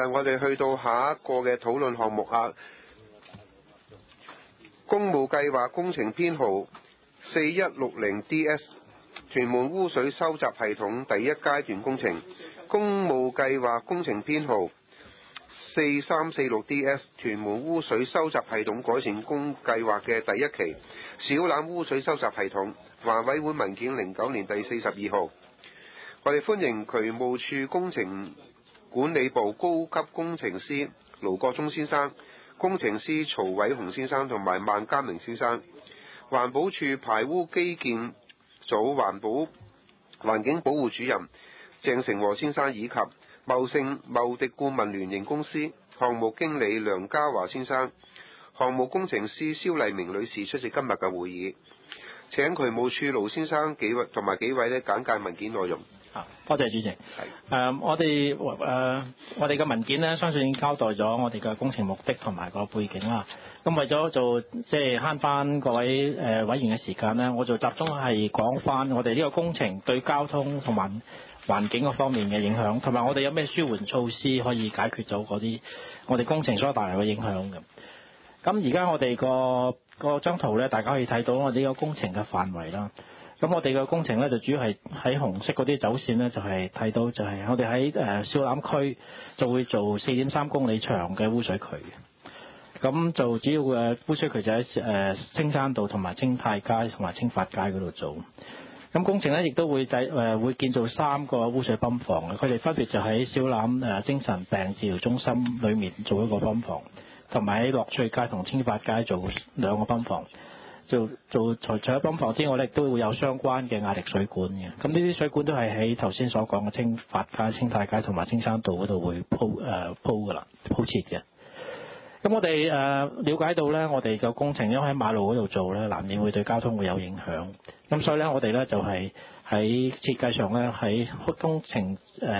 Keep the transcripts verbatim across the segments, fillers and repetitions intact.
埋我哋去到下一個嘅討論項目啊，工務計劃工程編號四一六零 D S 屯門污水收集系統第一階段工程，工務計劃工程編號四三四六 D S 屯門污水收集系統改善工計劃嘅第一期小欖污水收集系統，環委會文件零九年第四十二號。我哋歡迎渠務處工程管理部高級工程師盧國忠先生、工程師曹偉雄先生同埋萬家明先生，環保署排污基建組環保環境保護主任鄭成和先生，以及茂盛茂迪顧問聯營公司項目經理梁家華先生、項目工程師蕭麗明女士出席今日嘅會議。請渠務處盧先生幾位同埋幾位咧簡介文件內容。 啊，多謝主席。係、呃、我哋誒、呃、我哋嘅文件咧，相信已經交代咗我哋嘅工程目的同埋個背景啦。咁為咗做即係慳翻各位誒、呃、委員嘅時間咧，我就集中係講翻我哋呢個工程對交通同埋環境嗰方面嘅影響，同埋我哋有咩舒緩措施可以解決到嗰啲我哋工程所帶來嘅影響嘅。咁而家我哋個個張圖咧，大家可以睇到我哋個工程嘅範圍啦。咁我哋嘅工程咧就主要係喺紅色嗰啲走線咧，就係睇到就係我哋喺誒小欖區就會做四點三公里長嘅污水渠。咁就主要嘅污水渠就喺誒青山道同埋青泰街同埋青發街嗰度做。咁工程咧亦都會製誒會建造三個污水泵房嘅，佢哋分別就喺小欖誒精神病治療中心裏面做一個泵房，同埋喺樂翠街同青發街做兩個泵房。做做除除咗泵房之外咧，亦都會有相關嘅壓力水管嘅。咁呢啲水管都係喺頭先所講嘅青發街、青泰街同埋青山道嗰度會鋪誒、呃、鋪噶啦，鋪設嘅。咁我哋誒、呃、了解到咧，我哋嘅工程因為喺馬路嗰度做咧，難免會對交通會有影響。咁所以咧，我哋咧就係喺設計上咧，喺工程誒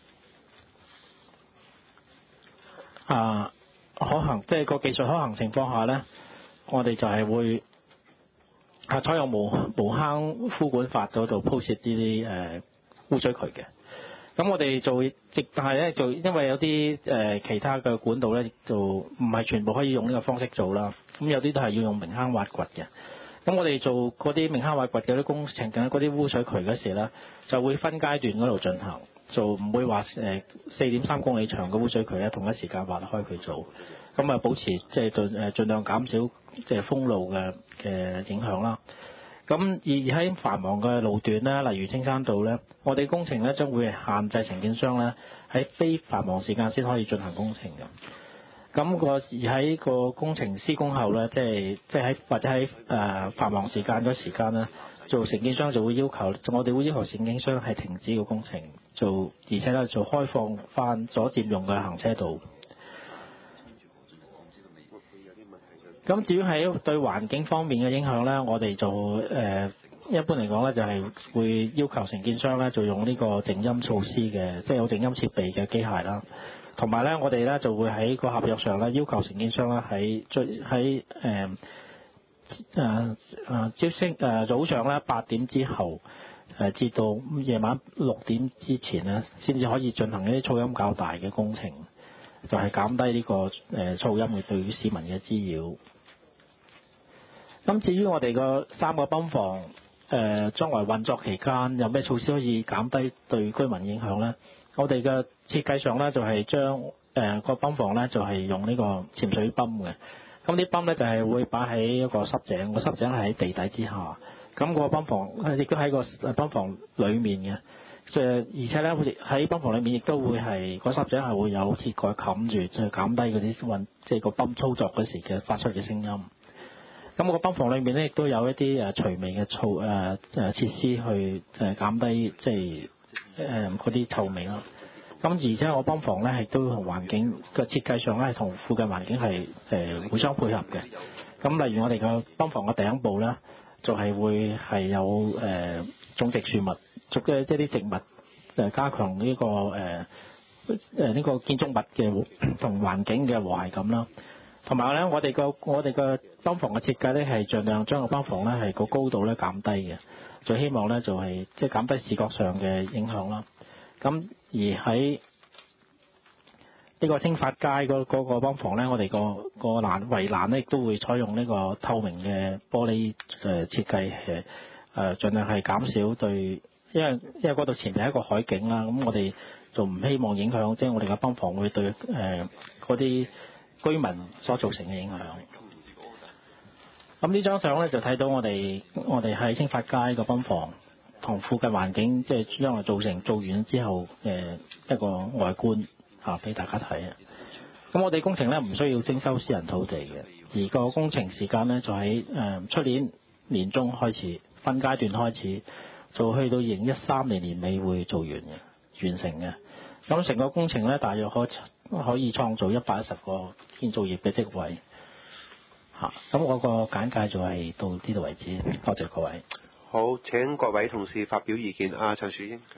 啊可行，即係個技術可行情況下咧，我哋就係會啊採用無無坑呼管法嗰度鋪設呢啲誒污水渠嘅。咁我哋做，亦但係咧就因為有啲誒、呃、其他嘅管道咧，就唔係全部可以用呢個方式做啦。咁有啲都係要用明坑挖掘嘅。咁我哋做嗰啲明坑挖掘嘅啲工程嘅嗰啲污水渠嗰時咧，就會分階段嗰度進行，就唔會話誒四點三公里長嘅污水渠咧同一時間挖開佢做。咁啊保持即係盡誒盡量減少即係封路嘅嘅影響啦。咁而喺繁忙嘅路段咧，例如青山道咧，我哋工程咧將會限制承建商咧喺非繁忙時間先可以進行工程嘅。咁、那個而喺個工程施工後咧，即係即係喺或者喺誒、呃、繁忙時間嗰時間咧，做承建商就會要求，我哋會要求承建商係停止個工程，做而且咧做開放翻所佔用嘅行車道。咁至於喺對環境方面嘅影響咧，我哋就誒、呃、一般嚟講咧，就係會要求承建商咧就用呢個靜音措施嘅，即係有靜音設備嘅機械啦。同埋咧，我哋咧就會喺個合約上咧要求承建商咧喺最喺誒誒誒朝星誒早上咧八點之後誒至到夜晚六點之前咧，先至可以進行一啲噪音較大嘅工程，就係、是、減低呢、這個誒、呃、噪音嘅對於市民嘅滋擾。咁至於我哋個三個泵房誒、呃、將來運作期間有咩措施可以減低對居民影響咧？我哋嘅設計上咧就係將誒個泵房咧就係、是、用呢個潛水泵嘅。咁啲泵咧就係、是、會擺喺一個濕井，個濕井係喺地底之下。咁個泵房亦都喺個泵房裡面嘅。誒而且咧，好似喺泵房裡面亦都會係個濕井係會有鐵蓋冚住，即係減低嗰啲運即係個泵操作嗰時嘅發出嘅聲音。咁個泵房裏面咧，亦都有一啲誒除味嘅措誒誒設施去誒減低即係誒嗰啲臭味啦。咁而且個泵房咧，亦都同環境嘅設計上咧，係同附近環境係誒互相配合嘅。咁例如我哋個泵房嘅頂部咧，就係會係有誒種植樹木，種嘅即係啲植物誒加強呢個誒誒呢個建築物嘅同環境嘅和諧感啦。同埋咧，我哋個我哋個泵房嘅設計咧，係盡量將個泵房咧係個高度咧減低嘅，就希望咧就係即係減低視覺上嘅影響啦。咁而喺呢個青發街嗰嗰個泵房咧，我哋個個欄圍欄咧亦都會採用呢個透明嘅玻璃誒設計誒誒，盡量係減少對，因為因為嗰度前面係一個海景啦，咁我哋就唔希望影響，即係我哋嘅泵房會對誒嗰啲居民所造成嘅影響。咁呢張相咧就睇到我哋我哋喺青發街個泵房同附近環境，即係將來造成做完之後嘅一個外觀嚇俾大家睇啊！咁我哋工程咧唔需要徵收私人土地嘅，而個工程時間咧就喺誒出年年中開始分階段開始，就去到二零一三年年尾會做完嘅完成嘅。咁成個工程咧大約可可以創造一百一十個建造業嘅職位。嚇，咁我個簡介就係到呢度為止，多謝各位。 好，請各位同事發表意見。啊，陳樹英。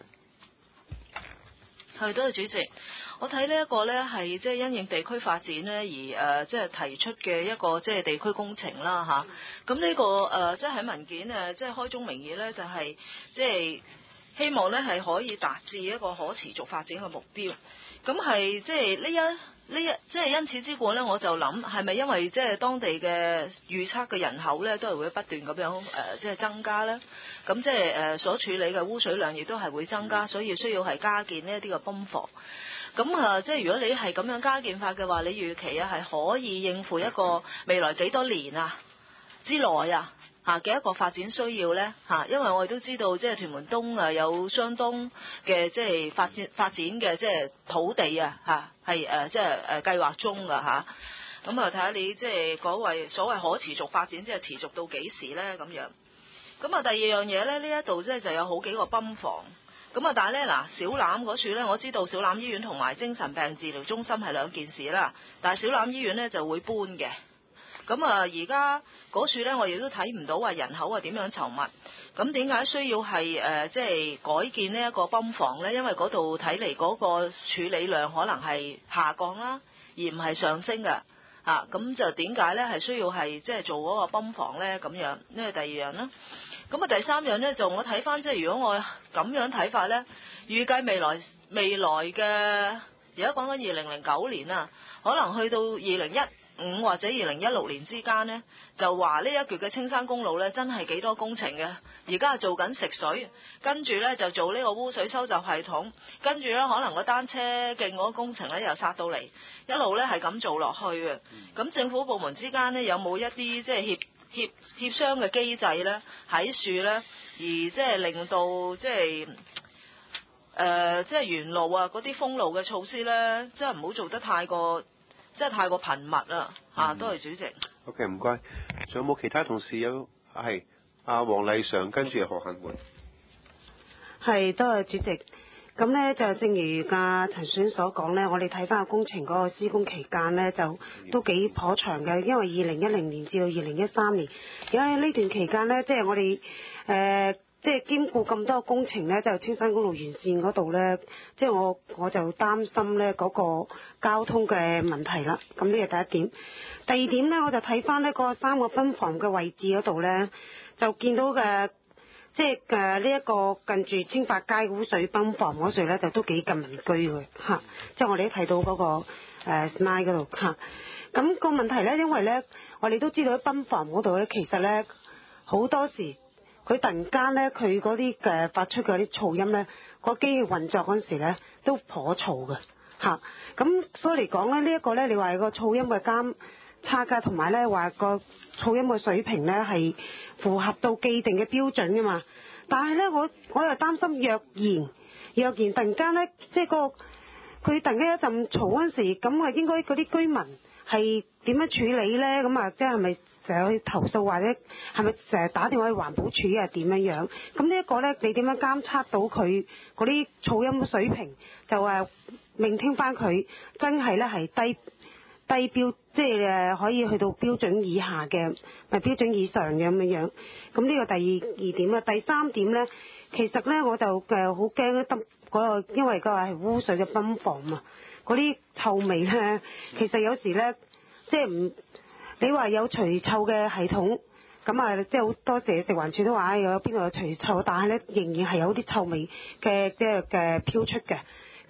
係，多謝主席。我睇呢一個呢係即係因應地區發展呢而誒即係提出嘅一個即係地區工程啦嚇。咁呢個誒即係喺文件誒即係開宗明義呢，就係即係希望呢係可以達至一個可持續發展嘅目標。咁係即係呢一。呢一即係因此之故咧，我就諗係咪因為即係當地嘅預測嘅人口咧，都係會不斷咁樣誒、呃，即係增加咧。咁即係誒所處理嘅污水量亦都係會增加，所以需要係加建呢一啲嘅泵房。咁啊，即係如果你係咁樣加建法嘅話，你預期啊係可以應付一個未來幾多年啊之內啊嚇嘅一個發展需要咧嚇，因為我哋都知道即係屯門東啊有相當嘅即係發展發展嘅即係土地啊嚇係誒即係誒計劃中㗎嚇，咁啊睇下你即係嗰位所謂可持續發展即係持續到幾時咧咁樣。咁啊第二樣嘢咧，呢一度即係就有好幾個泵房，咁啊但係咧嗱小欖嗰處咧，我知道小欖醫院同埋精神病治療中心係兩件事啦，但係小欖醫院咧就會搬嘅。咁啊，而家嗰處咧，我亦都睇唔到話人口啊點樣稠密。咁點解需要係誒、呃、即係改建呢一個泵房咧？因為嗰度睇嚟嗰個處理量可能係下降啦，而唔係上升嘅。啊，咁就點解咧係需要係即係做嗰個泵房咧？咁樣呢係第二樣啦。咁啊，第三樣咧就我睇翻，即係如果我咁樣睇法咧，預計未來未來嘅而家講緊二零零九年啊，可能去到二零一五或者二零一六年之間呢，就話呢一橛嘅青山公路呢，真係幾多工程嘅。而家係做緊食水，跟住呢就做呢個污水收集系統，跟住呢可能個單車徑嗰個工程呢又殺到嚟，一路呢係咁做落去嘅。咁政府部門之間呢，有冇一啲即係協協協商嘅機制呢？喺樹呢，而即係令到即係誒即係沿路啊嗰啲封路嘅措施呢，即係唔好做得太過。即係太過頻密啦嚇，多謝主席。 OK， 唔該。仲有冇其他同事有？係阿黃麗常，跟住何幸滿。 係，多謝主席。咁呢，就正如阿陳選所講呢，我哋睇翻個工程嗰個施工期間呢，就都幾頗長嘅，因為二零一零年至到二零一三年，因為呢段期間呢，即係我哋誒。呃即係兼顧咁多工程呢，就青山公路完善嗰度呢，即係我我就擔心呢嗰個交通嘅問題啦。咁呢個第一點。第二點呢，我就睇翻呢個三個泵房嘅位置嗰度呢，就見到嘅即係誒呢一個近住青發街污水泵房嗰處呢，就都幾近民居嘅嚇。即係我哋都睇到嗰、嗰個誒、呃、slide 嗰度嚇。咁、個問題呢，因為呢，我哋都知道喺泵房嗰度呢，其實呢，好多時。佢突然間咧，佢嗰啲嘅發出嗰啲噪音咧，個機器運作嗰陣時咧，都頗嘈嘅嚇。咁、啊、所以嚟講咧，呢、這、一個咧，你話個噪音嘅監測㗎，同埋咧話個噪音嘅水平咧係符合到既定嘅標準㗎嘛。但係咧，我我又擔心若然若然突然間咧，即係個佢突然間一陣嘈嗰陣時，咁啊應該嗰啲居民係點樣處理咧？咁啊，即係咪？成日去投訴或者係咪成日打電話去環保署啊？點樣樣？咁呢一個咧，你點樣監測到佢嗰啲噪音水平？就誒聆聽翻佢真係咧係低低標，即係誒可以去到標準以下嘅，咪標準以上嘅咁樣樣。咁呢個第二二點啦，第三點咧，其實咧我就誒好驚咧，得嗰個因為個係污水嘅泵房嘛，嗰啲臭味咧，其實有時咧即係唔。你話有除臭嘅系統，咁啊，即係好多謝食環署都話有邊度有除臭，但係咧仍然係有啲臭味嘅即係嘅飄出嘅。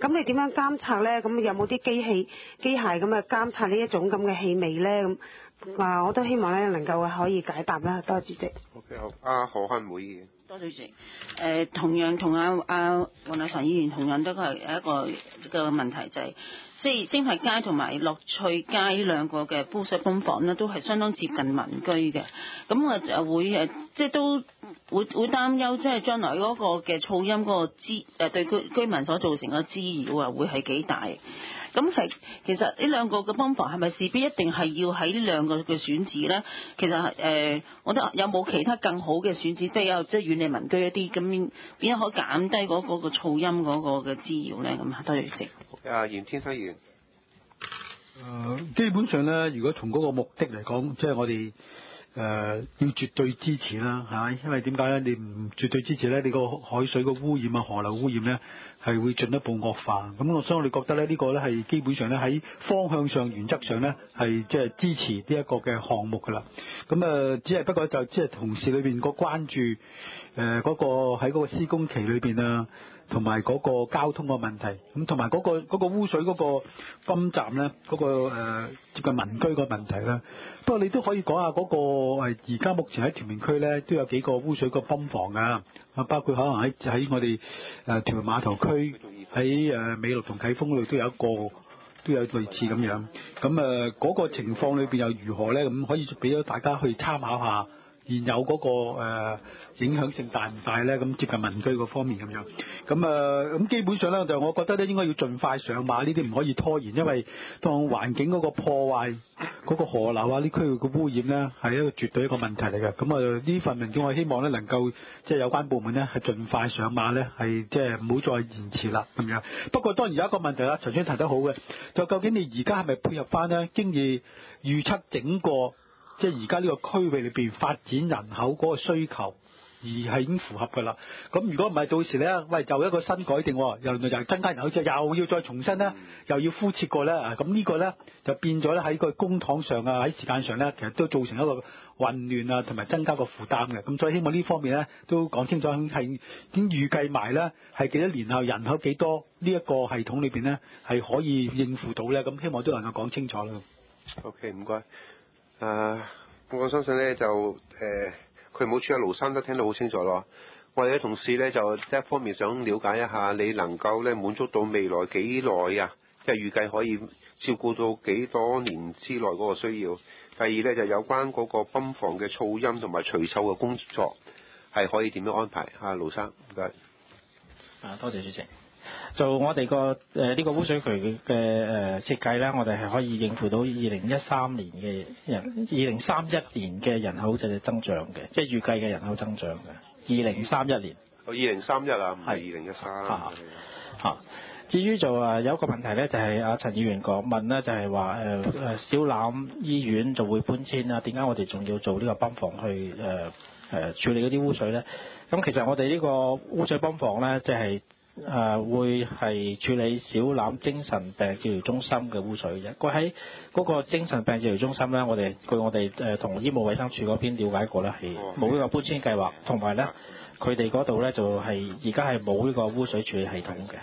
咁你點樣監察咧？咁有冇啲機器機械咁啊監察呢一種咁嘅氣味咧？咁啊，我都希望咧能夠可以解答啦。多謝主席。 OK 好，阿何漢會議。 多謝主席。誒、呃，同樣同阿阿黃麗嬋議員同樣都係一個一個問題，就係、是。即係精華街同埋樂趣街呢兩個嘅污水泵房咧，都係相當接近民居嘅。咁我就會誒，即係都會會擔憂，即係將來嗰個嘅噪音嗰個滋誒對居居民所造成嘅滋擾啊，會係幾大？咁係其實呢兩個嘅泵房係咪勢必一定係要喺呢兩個嘅選址咧？其實誒、呃，我覺得有冇其他更好嘅選址，比較即係遠離民居一啲，咁點樣可以減低嗰個嘅噪音嗰個嘅滋擾咧？咁多謝主席。 啊，袁天輝議員。 誒、呃，基本上咧，如果從嗰個目的嚟講，即係我哋誒、呃、要絕對支持啦，係咪？因為點解咧？你唔絕對支持咧，你個海水個污染啊、河流污染咧，係會進一步惡化。咁我所以我哋覺得咧，呢、這個咧係基本上咧喺方向上、原則上咧係即係支持呢一個嘅項目㗎啦。咁誒、呃，只係不過就即係同事裏邊個關注誒嗰、呃那個喺嗰個施工期裏邊啊。同埋嗰個交通嘅問題，咁同埋嗰個嗰個污水嗰個泵站咧，嗰個誒接近民居個問題啦。不過你都可以講下嗰個誒而家目前喺屯門區咧都有幾個污水個泵房啊，啊包括可能喺喺我哋誒屯門碼頭區喺誒美祿同啟豐嗰度都有一個都有類似咁樣。咁誒嗰個情況裏邊又如何咧？咁可以俾咗大家去參考下。現有嗰、那個誒、呃、影響性大唔大咧？咁接近民居嗰方面咁樣，咁誒咁基本上咧就我覺得咧應該要盡快上馬，呢啲唔可以拖延，因為當環境嗰個破壞、嗰、那個河流啊、呢區域嘅污染咧係一個絕對一個問題嚟嘅。咁啊呢份文件我希望咧能夠即係有關部門咧係盡快上馬咧，係即係唔好再延遲啦咁樣。不過當然有一個問題啦，陳先生提得好嘅，就究竟你而家係咪配合翻咧經已預測整個？即係而家呢個區域裏邊發展人口嗰個需求，而係已經符合㗎啦。咁如果唔係到時咧，喂就一個新改定，又又係增加人口之後，又要再重新咧，又要敷設過咧。咁呢個咧就變咗咧喺個公帑上啊，喺時間上咧，其實都造成一個混亂啊，同埋增加個負擔嘅。咁所以希望呢方面咧都講清楚，係已經預計埋咧係幾多年後人口幾多呢一個系統裏邊咧係可以應付到咧。咁希望都能夠講清楚啦。 OK， 唔該。誒、uh，我相信咧就誒，佢冇處阿盧生都聽得好清楚咯。我哋嘅同事咧就一方面想了解一下，你能夠咧滿足到未來幾耐啊？即係預計可以照顧到幾多年之內嗰個需要。第二咧就有關嗰個泵房嘅噪音同埋除臭嘅工作係可以點樣安排？啊，盧生，唔該。 啊，多謝主席。就我哋個誒呢個污水渠嘅誒設計咧，我哋係可以應付到二零一三年嘅人，二零三一年嘅人口就係增長嘅，即係預計嘅人口增長嘅。二零三一年。 哦，二零三一啊，唔係二零一三。 嚇嚇。至於就誒有一個問題咧，就係阿陳議員講問咧，就係話誒誒小欖醫院就會搬遷啊，點解我哋仲要做呢個泵房去誒誒、呃、處理嗰啲污水咧？咁其實我哋呢個污水泵房咧，即係。誒、呃、會係處理小欖精神病治療中心嘅污水嘅。佢喺嗰個精神病治療中心咧，我哋據我哋誒同醫務衛生署嗰邊了解過咧，係冇呢個搬遷計劃，同埋咧佢哋嗰度咧就係而家係冇呢個污水處理系統嘅。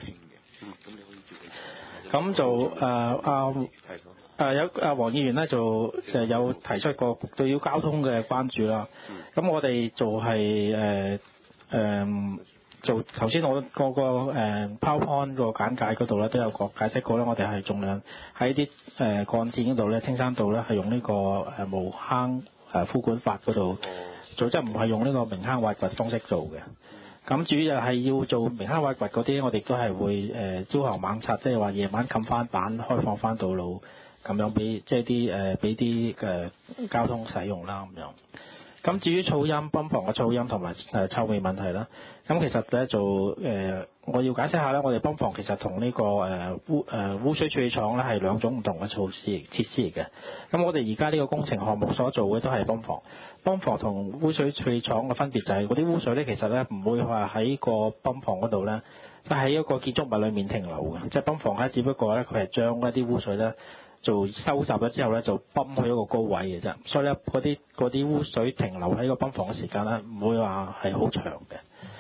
咁就誒阿誒有阿黃議員咧就誒有提出過對於交通嘅關注啦。咁我哋就係誒誒。呃呃就頭先我個個誒 PowerPoint 個簡介嗰度咧都有個解釋過咧，我哋係盡量喺啲誒幹線嗰度咧，青山道咧係用呢個誒無坑誒呼管法嗰度做，即係唔係用呢個明坑挖掘方式做嘅。咁至於又係要做明坑挖掘嗰啲，我哋都係會誒朝行晚拆，即係話夜晚冚翻板，開放翻道路，咁樣俾即係啲誒俾啲嘅交通使用啦咁樣。咁至於噪音泵房嘅噪音同埋誒臭味問題啦，咁其實咧就誒、呃、我要解釋下咧，我哋泵房其實同呢、這個誒、呃、污誒、呃、污水處理廠咧係兩種唔同嘅措施設施嚟嘅。咁我哋而家呢個工程項目所做嘅都係泵房，泵房同污水處理廠嘅分別就係嗰啲污水咧，其實咧唔會話喺個泵房嗰度咧，即係喺一個建築物裡面停留嘅，即係泵房咧只不過咧佢係將一啲污水咧。做收集咗之後咧，就泵去一個高位嘅啫，所以咧嗰啲嗰啲污水停留喺個泵房嘅時間咧，唔會話係好長嘅。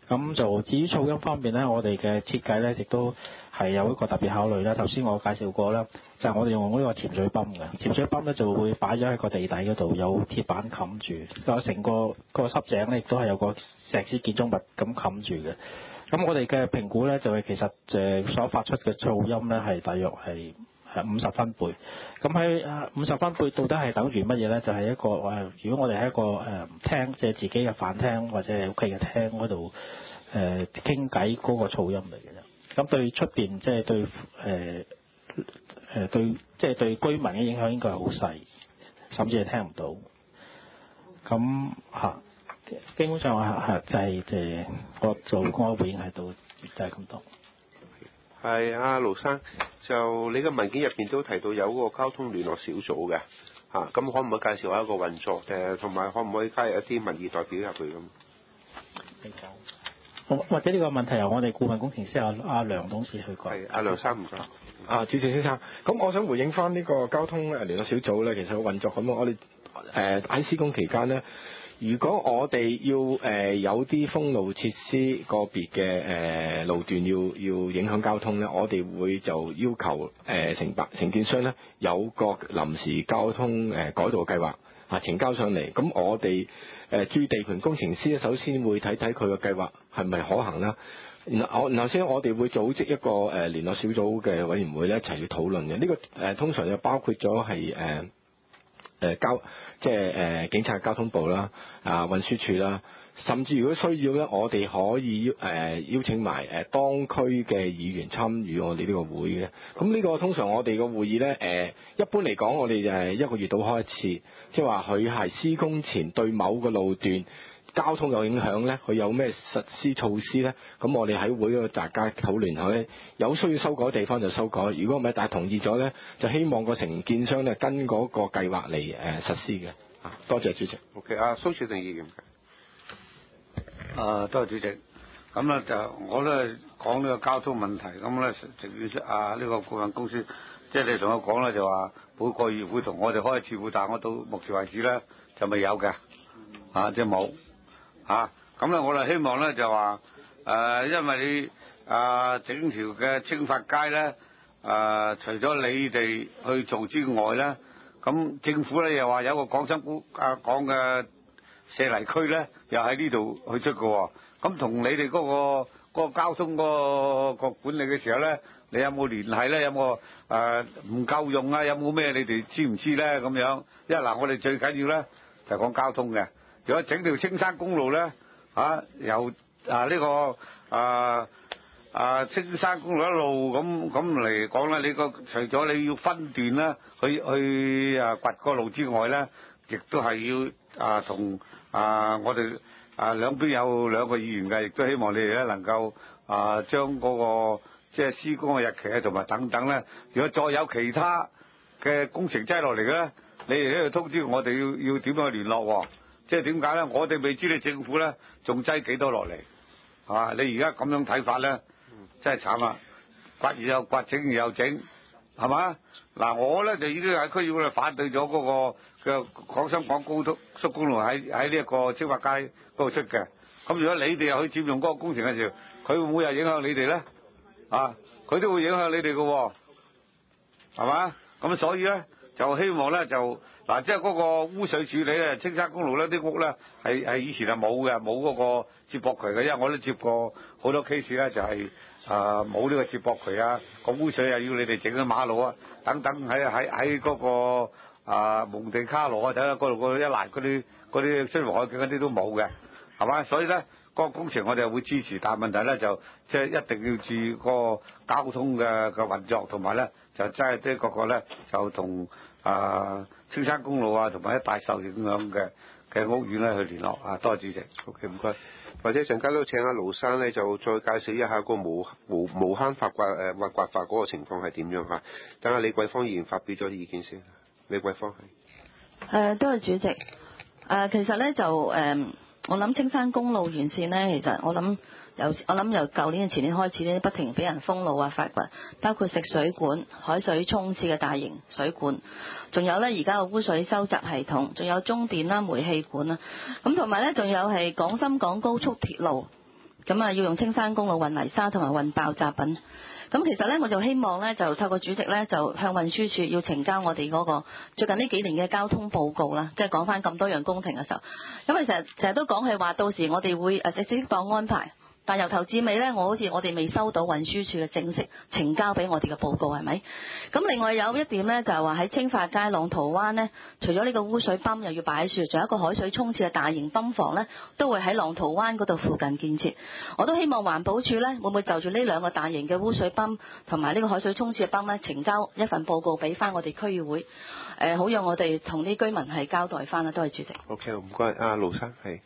咁就至於噪音方面咧，我哋嘅設計咧亦都係有一個特別考慮啦。頭先我介紹過啦，就係、是、我哋用呢個潛水泵嘅，潛水泵咧就會擺咗喺個地底嗰度，有鐵板冚住，有成個個濕井咧亦都係有個石屎建築物咁冚住嘅。咁我哋嘅評估咧就係其實誒所發出嘅噪音咧係大約係係五十分貝。咁喺五十分貝到底係等於乜嘢咧？就係、是、一個誒，如果我哋喺一個誒廳，即係自己嘅飯廳或者係屋企嘅廳嗰度誒傾偈嗰個噪音嚟嘅啫。咁對出邊即係對誒誒對即係對居民嘅影響應該係好細，甚至係聽唔到。咁嚇。基本上係係就係即係我做嗰個回應喺度就係咁多。 係阿盧生，就你嘅文件入邊都提到有嗰個交通聯絡小組嘅嚇，咁、啊、可唔可以介紹下一個運作誒，同埋可唔可以加入一啲民意代表入去咁？ 你講，或者呢個問題由我哋顧問工程師阿阿梁董事去講。 係阿梁生唔該。 啊，主席先生，咁我想回應翻呢個交通誒聯絡小組咧，其實個運作咁，我哋誒喺施工期間咧。如果我哋要誒、呃、有啲封路設施個別嘅誒、呃、路段要要影響交通咧，我哋會就要求誒、呃、承辦承建商咧有個臨時交通誒、呃、改道計劃啊呈交上嚟。咁我哋誒駐地盤工程師咧，首先會睇睇佢個計劃係咪可行啦。然後然後先我哋會組織一個誒、呃、聯絡小組嘅委員會咧一齊去討論嘅。呢、這個誒、呃、通常就包括咗係誒。呃誒交即係誒警察交通部啦，啊運輸署啦，甚至如果需要咧，我哋可以邀誒、呃、邀請埋誒當區嘅議員參與我哋呢個會嘅。咁呢個通常我哋個會議咧，誒、呃、一般嚟講，我哋就係一個月到開一次，即係話佢係施工前對某個路段交通有影響咧，佢有咩實施措施咧？咁我哋喺會嗰度大家討論後咧，有需要修改嘅地方就修改。如果唔係，但係同意咗咧，就希望個承建商咧跟嗰個計劃嚟誒實施嘅。啊，多謝主席。 OK，阿蘇兆定議員。 啊，多謝主席。咁咧就我咧講呢個交通問題，咁咧直接啊呢個顧問公司，即係你同我講咧就話每個月會同我哋開一次會，但我到目前為止咧就未有嘅，啊即係冇。嚇，咁咧我哋希望咧就話誒、呃，因為你啊、呃、整條嘅青發街咧，誒、呃、除咗你哋去做之外咧，咁政府咧又話有個廣深股啊港嘅社泥區咧，又喺呢度去出嘅喎。咁同你哋嗰、嗰個嗰個交通嗰、嗰個、嗰個管理嘅時候咧，你有冇聯繫咧？有冇誒唔夠用啊？有冇咩你哋知唔知咧？咁樣，因為嗱、呃，我哋最緊要咧就係講交通嘅。如果整條青山公路咧，啊由啊呢、這個啊啊青山公路一路咁咁嚟講咧，你個除咗你要分段咧，去去啊掘個路之外咧，亦都係要啊同啊我哋啊兩邊有兩個議員嘅，亦都希望你哋咧能夠啊將嗰、那個即係施工嘅日期啊同埋等等咧，如果再有其他嘅工程擠落嚟嘅咧，你哋喺度通知我哋要要點樣去聯絡喎？即係點解咧？我哋未知你政府咧仲擠幾多落嚟，係嘛？你而家咁樣睇法咧，真係慘啊！掘而又掘，整而又整，係嘛？嗱，我咧就已經喺區議會反對咗嗰個嘅廣深港高速公路喺喺呢一個青發街嗰度出嘅。咁如果你哋又去佔用嗰個工程嘅時候，佢會唔會又影響你哋咧？啊，佢都會影響你哋嘅喎，係嘛？咁所以咧就希望咧就。嗱，即係嗰個污水處理咧，青山公路咧啲屋咧係係以前係冇嘅，冇嗰個接駁渠嘅，因為我都接過好多 case 咧，就係啊冇呢個接駁渠啊，個污水又要你哋整咗馬路啊，等等喺喺喺嗰個啊、呃、蒙地卡羅啊，睇下嗰度嗰一欄嗰啲嗰啲新河海景嗰啲都冇嘅，係嘛？所以咧嗰、那個工程我哋會支持，但係問題咧就即係一定要注意個交通嘅嘅運作，同埋咧就真係啲個個咧就同。啊，青山公路啊，同埋一帶受影響嘅嘅屋苑咧去聯絡啊，多謝主席。 OK，唔該。或者陣間都請阿盧生咧，就再介紹一下個無無無坑發掘誒挖掘法嗰個情況係點樣嚇。等下李桂芳議員發表咗啲意見先。李桂芳係。 誒，多謝主席。誒、呃，其實咧就誒、呃，我諗青山公路沿線咧，其實我諗。由我諗由舊年前年開始咧，不停俾人封路啊、發掘，包括食水管、海水沖廁嘅大型水管，仲有咧而家嘅污水收集系統，仲有中電啦、煤氣管啦，咁同埋咧仲有係廣深港高速鐵路咁啊要用青山公路運泥沙同埋運爆炸品。咁其實咧，我就希望咧，就透過主席咧，就向運輸署要呈交我哋嗰個最近呢幾年嘅交通報告啦，即係講翻咁多樣工程嘅時候，咁啊成日成日都講係話，到時我哋會誒適當安排。但由頭至尾咧，我好似我哋未收到運輸署嘅正式呈交俾我哋嘅報告，係咪？咁另外有一點咧，就係話喺青發街浪淘灣咧，除咗呢個污水泵又要擺喺樹，仲有一個海水沖廁嘅大型泵房咧，都會喺浪淘灣嗰度附近建設。我都希望環保署咧，會唔會就住呢兩個大型嘅污水泵同埋呢個海水沖廁嘅泵咧，呈交一份報告俾翻我哋區議會，誒、呃，好讓我哋同啲居民係交代翻啦。多謝主席。 OK，唔該，阿盧生係。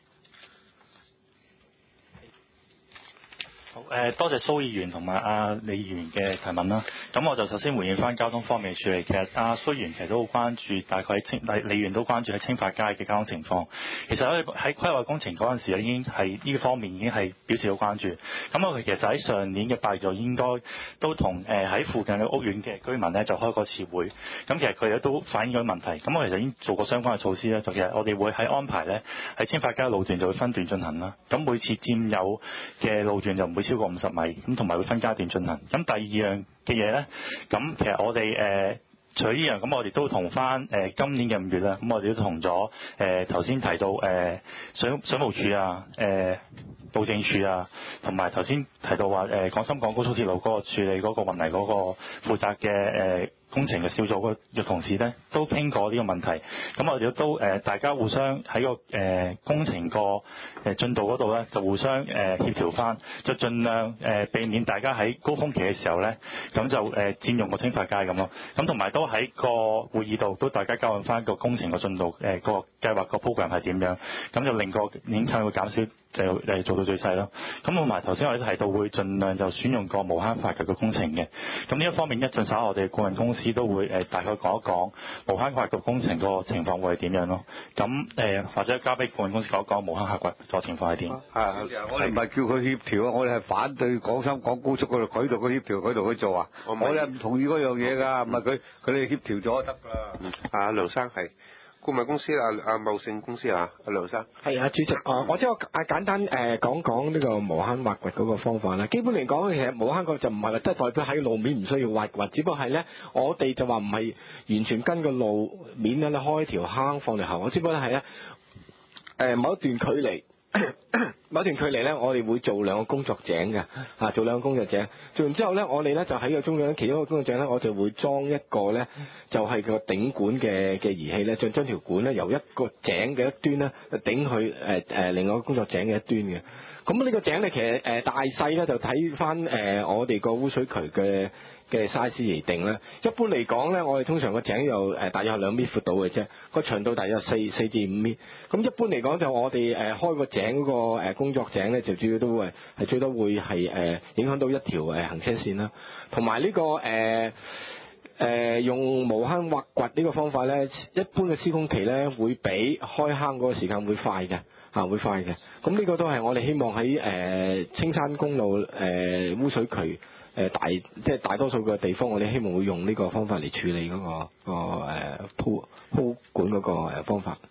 好，誒多謝蘇議員同埋阿李議員嘅提問啦。咁我就首先回應翻交通方面嘅處理。其實阿蘇議員其實都好關注，大概喺青李議員都關注喺青發街嘅交通情況。其實喺喺規劃工程嗰陣時已經係呢個方面已經係表示好關注。咁我哋其實喺上年嘅八月就應該都同誒喺附近嘅屋苑嘅居民咧就開過次會。咁其實佢哋都反映咗問題。咁我其實已經做過相關嘅措施咧，就其實我哋會喺安排咧喺青發街路段就會分段進行啦。咁每次佔有嘅路段就唔會超過五十米，咁同埋會分階段進行。咁第二樣嘅嘢咧，咁其實我哋誒、呃、除咗呢樣，咁我哋都同翻誒今年嘅五月啦，咁我哋都同咗誒頭先提到誒、呃、水水務署啊、誒、呃、路政署啊，同埋頭先提到話誒廣深港高速鐵路嗰個處理嗰個運泥嗰個負責嘅誒。呃工程嘅小組嘅同事咧，都傾過呢個問題。咁我哋都誒、呃、大家互相喺個誒、呃、工程個誒進度嗰度咧，就互相誒、呃、協調翻，就盡量誒、呃、避免大家喺高峰期嘅時候咧，咁就誒、呃、佔用個青發街咁咯。咁同埋都喺個會議度都大家交換翻個工程個進度，誒、呃、個計劃個 program 係點樣，咁就令個影響會減少。就誒做到最細咯。咁同埋頭先我哋提到會盡量就選用個無慳發掘嘅工程嘅。咁呢一方面一陣稍我哋顧問公司都會誒大概講一講無慳發掘工程個情況會係點樣咯。咁誒、呃、或者交俾顧問公司講一講無慳發掘個情況係點。係我哋唔係叫佢協調啊，我哋係反對廣深港高速嗰度佢度佢協調佢度去做啊。我哋唔同意嗰樣嘢㗎，唔係佢佢哋協調咗就得㗎啦。 嗯，阿劉生係。顧問公司啊，阿茂盛公司啊，阿梁生。 係啊，主席，啊，我即係啊簡單誒講講呢個無坑挖掘嗰個方法啦。基本嚟講，其實無坑掘就唔係話即係代表喺路面唔需要挖掘，只不過係咧，我哋就話唔係完全跟個路面咧開條坑放條喉，我只不過係咧誒某一段距離。某一段距離咧，我哋會做兩個工作井嘅，嚇做兩個工作井。做完之後咧，我哋咧就喺個中央其中一個工作井咧，我就會裝一個咧，就係、是、個頂管嘅嘅儀器咧，將將條管咧由一個井嘅一端咧，頂去誒誒另外一個工作井嘅一端嘅。咁呢個井咧，其實誒大細咧就睇翻誒我哋個污水渠嘅嘅 size 而定啦。一般嚟講咧，我哋通常個井有誒大約係兩米闊到嘅啫，個長度大約四四至五米。咁一般嚟講就我哋誒開個井嗰個誒工作井咧，就主要都會係最多會係誒影響到一條誒行車線啦。同埋呢個誒誒、呃、用無坑挖掘呢個方法咧，一般嘅施工期咧會比開坑嗰個時間會快嘅。嚇會快嘅，咁呢個都係我哋希望喺誒、呃、青山公路誒、呃、污水渠誒、呃、大即係大多數嘅地方，我哋希望會用呢個方法嚟處理嗰、那個個誒鋪鋪管嗰個誒方法。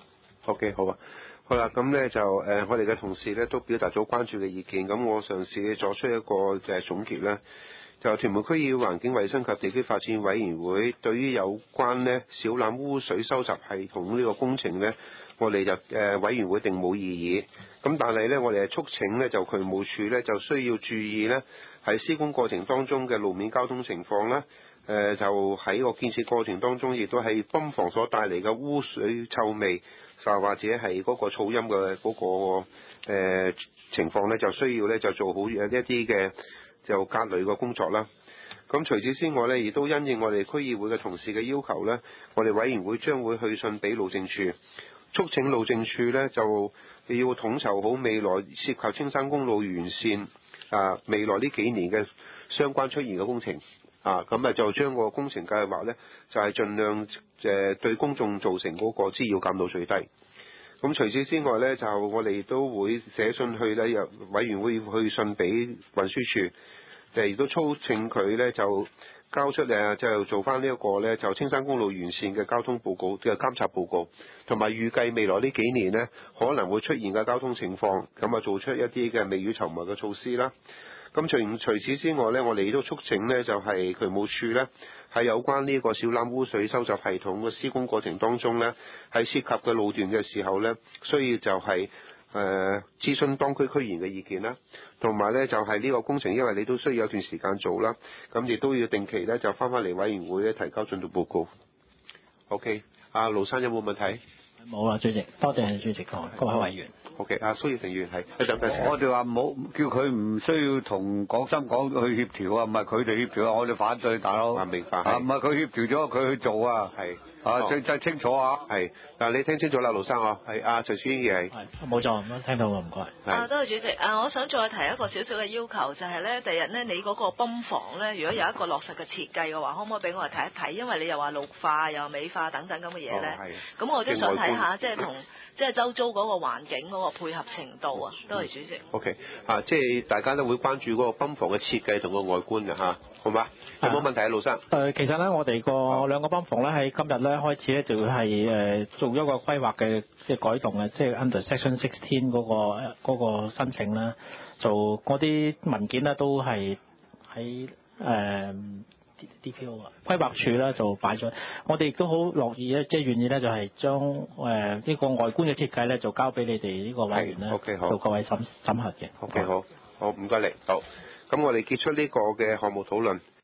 OK 好啊，好啦，咁咧就誒、呃、我哋嘅同事咧都表達咗關注嘅意見，咁我嘗試作出一個誒總結咧，就屯門區議會環境衛生及地區發展委員會對於有關咧小欖污水收集系統呢個工程咧。我哋就誒、呃、委員會定冇異議，咁但係咧，我哋係促請咧就渠務署咧就需要注意咧喺施工過程當中嘅路面交通情況啦，誒、呃、就喺個建設過程當中，亦都係泵房所帶嚟嘅污水臭味，就或者係嗰個噪音嘅嗰、那個、呃、情況咧，就需要咧就做好一啲嘅就隔離嘅工作啦。咁除此之外咧，亦都因應我哋區議會嘅同事嘅要求咧，我哋委員會將會去信俾路政署。促請路政署咧就要統籌好未來涉及青山公路完善啊未來呢幾年嘅相關出現嘅工程啊，咁啊就將個工程計劃咧就係、是、盡量誒對公眾造成嗰個滋擾減到最低。咁除此之外咧，就我哋都會寫信去咧，由委員會去信俾運輸署，就亦都促請佢咧就交出誒就做翻呢一個咧，就青山公路沿線嘅交通報告嘅監察報告，同埋預計未來呢幾年呢可能會出現嘅交通情況，咁啊做出一啲嘅未雨綢繆嘅措施啦。咁除除此之外呢，我哋都促請呢就係渠務署呢，喺有關呢個小欖污水收集系統嘅施工過程當中呢，喺涉及嘅路段嘅時候呢，需要就係誒諮詢當區區議員嘅意見啦，同埋呢就係呢個工程，因為你都需要有段時間做啦，咁亦都要定期呢就翻返嚟委員會咧提交進度報告。OK，阿盧生有冇問題？ 冇啦，主席，多謝主席講，各位委員。 OK，阿蘇耀庭議員係，一陣間先。 我哋話冇叫佢唔需要同廣深港去協調啊，唔係佢哋協調啊，我哋反對大佬。 啊，明白。 啊，唔係佢協調咗，佢去做啊。 係。 啊，最最清楚啊。 係，嗱你聽清楚啦，盧生啊，係阿徐先生係。 係，冇錯，聽到我唔該。 啊，多謝主席。啊，我想再提一個少少嘅要求，就係咧，第日咧你嗰個泵房咧，如果有一個落實嘅設計嘅話，可唔可以俾我哋睇一睇？因為你又話綠化又美化等等咁嘅嘢咧。咁、哦、我都想睇下，即係同即係周遭嗰個環境嗰個配合程度啊。多謝主席。 OK， 啊，即係大家都會關注嗰個泵房嘅設計同個外觀嘅嚇，好嘛？有冇問題啊，盧生？ 誒，其實咧，我哋個兩個泵房咧喺今日咧開始咧就係誒做一個規劃嘅即係改動嘅，即係 under section sixteen 嗰個嗰個申請啦，做嗰啲文件咧都係喺誒 D P O 啊規劃署咧就擺咗，我哋亦都好樂意咧，即係願意咧就係將誒呢個外觀嘅設計咧就交俾你哋呢個委員咧 OK 好， 做各位審審核嘅。 OK 好，好唔該你，好，咁我哋結束呢個嘅項目討論。